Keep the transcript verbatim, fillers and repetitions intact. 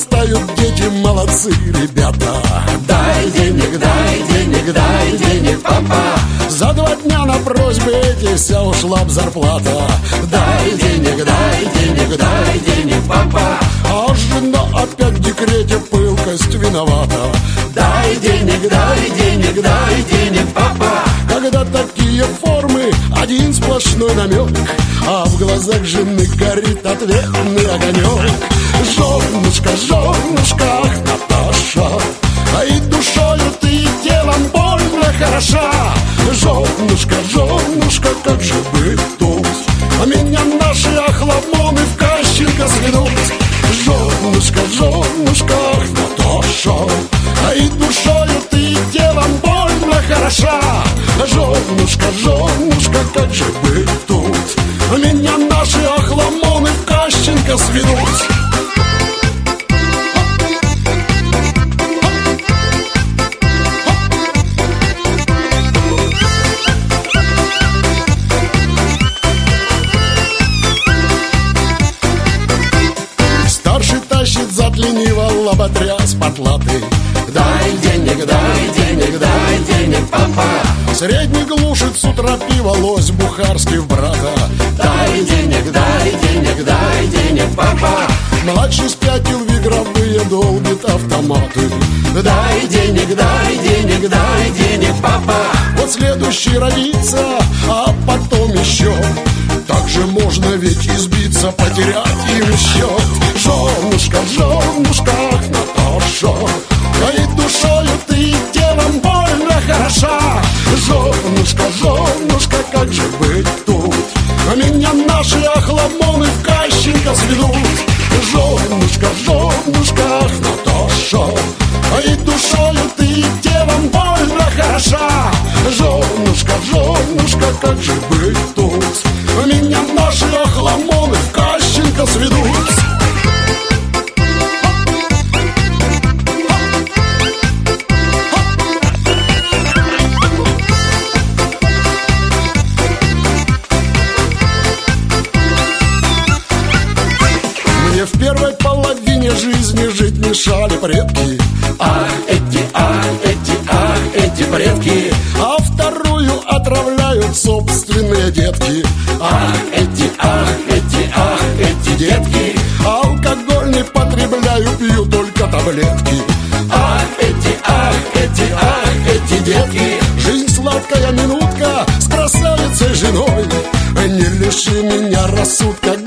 подрастают дети, молодцы ребята. Дай денег, дай денег, дай денег, папа. За два дня на просьбы эти вся ушла б зарплата. Дай денег, дай денег, дай денег, папа. А жена опять в декрете, пылкость виновата. Дай денег, дай денег, дай денег, папа. Когда такие формы, один сплошной намек, а в глазах жены горит ответный огонек. Женушка, женушка, ах, Наташа, а и душою ты, и телом больно хороша. Женушка, женушка, как же быть тут? А меня наши охламоны в Кащенко сведут. Женушка, женушка, ах, Наташа, а и душою ты, и телом больно хороша. Женушка, женушка, как же быть тут? А меня наши охламоны в Кащенко сведут. Тащит зад лениво лоботряс потлатый. Дай денег, дай денег, дай денег, папа. Средний глушит с утра пиво, лось бухарский в брата. Дай денег, дай денег, дай денег, папа. Младший спятил в игровые, долбит автоматы. Дай денег, дай денег, дай денег, папа. Вот следующий родится, а потом еще. Так же можно ведь избиться, потерять им счет. Женушка, женушка, ах, Наташа, а и душою ты, и телом больно хороша. Женушка, женушка, как же быть тут? А меня наши охламоны в Кащенко сведут. Женушка, женушка, ах, Наташа, а и душою ты, и телом больно хороша. Женушка, женушка, как же быть тут? А меня наши охламоны в Кащенко сведут. Мне в первой половине жизни жить мешали предки. Ах, эти, ах, эти, ах, эти предки. А вторую отравляют собственные детки. Ах, эти, ах, эти, ах, эти детки. Алкоголь не потребляю, пью только таблетки. Ах, эти, ах, эти, ах, эти детки. Жизнь сладкая минутка с красавицей женой. Не лиши меня рассудка,